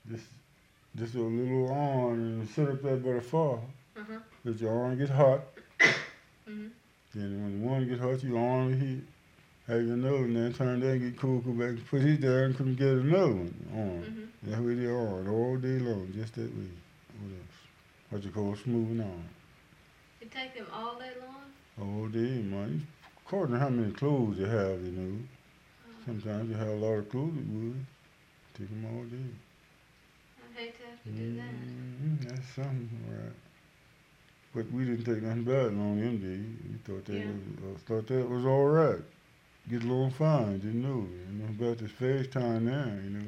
Just, just a little on and sit up there by the fire. Uh-huh. Let your arm get hot. Mhm. Then when the one get hot, you arm the heat. Have your nose and then turn there and get cool, go back and put it there and come get another one on. Mhm. That's what they are all day long, just that way. What else? What you call smoothing on. You take them all day long? All day, man. According to how many clothes you have, Oh, Sometimes you have a lot of clothes, it would. Take them all day. I'd hate to have to do that. That's something, right. But we didn't take nothing bad on them days. We Yeah. thought that was all right. Get along fine, didn't know. About this fast time now.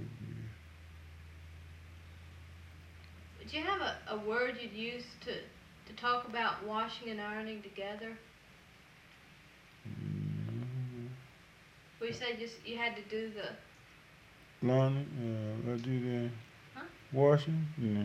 Do you have a word you'd use to talk about washing and ironing together? Mm, We say just you had to do the Lonnie, I do the huh? washing.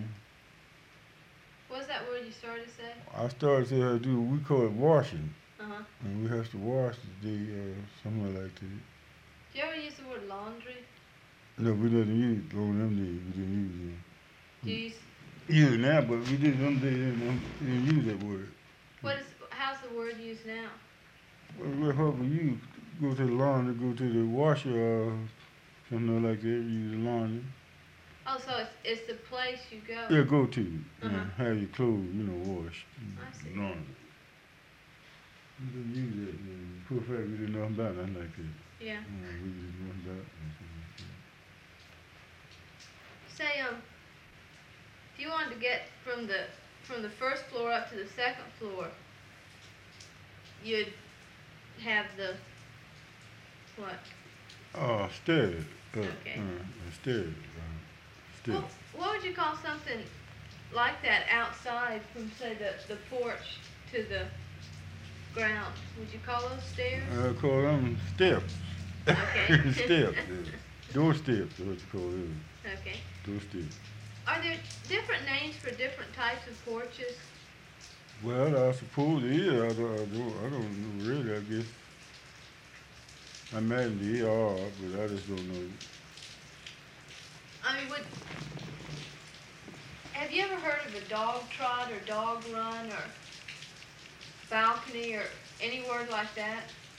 What was that word you started to say? I started to do we call it washing, Uh-huh. and we have to wash the somewhere like that. Do you ever use the word laundry? No, we didn't use it on them days. We didn't use Do you it. use Use it now, but we did them days. We didn't use that word. how's the word used now? Well, however you go to the laundry, go to the washer, or something like that. Use the laundry. Oh, so it's the place you go. Yeah, go to Uh-huh. have your clothes, washed. I see. Laundry. We didn't use that. Poor fact, we didn't know about nothing like that. Yeah. We didn't know about Say if you wanted to get from the first floor up to the second floor, you'd have the what? stairs. Okay. Stairs. Stairs. What would you call something like that outside from say the porch to the ground? Would you call those stairs? I call them steps. Okay. Steps. Yeah. Door steps is what you call them. Okay. Door steps. Are there different names for different types of porches? Well, I suppose it is. I don't know really. I guess I imagine they are, but I just don't know. I mean, have you ever heard of a dog trot or dog run or balcony or any word like that?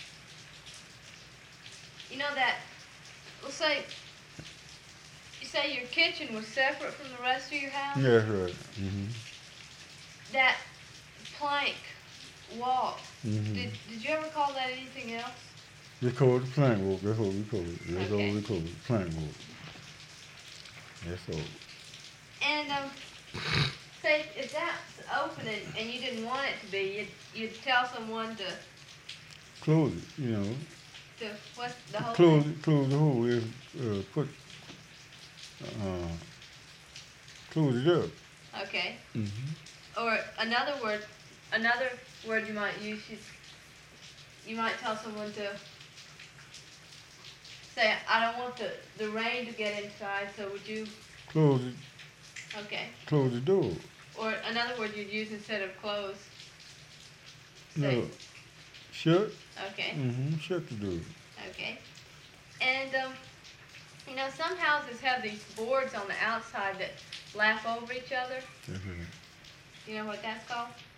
You know that, let's say, you say your kitchen was separate from the rest of your house? Yeah, that's right. That plank walk, Mm-hmm. did you ever call that anything else? They call it the plank walk. That's what we call it. That's all Okay. we call it. Plank walk. That's all. And say if that's open and you didn't want it to be, you'd tell someone to Close it, what's the whole Close thing? it, close the hole. Put, uh, close it up. Okay. Mm-hmm. Or another word you might use. You might tell someone to say, I don't want the rain to get inside, so would you? Close it. Okay. Close the door. Or another word you'd use instead of close. No. Shut. Okay. Mm-hmm. Shut the door. Okay. And some houses have these boards on the outside that lap over each other. That's right. You know what that's called?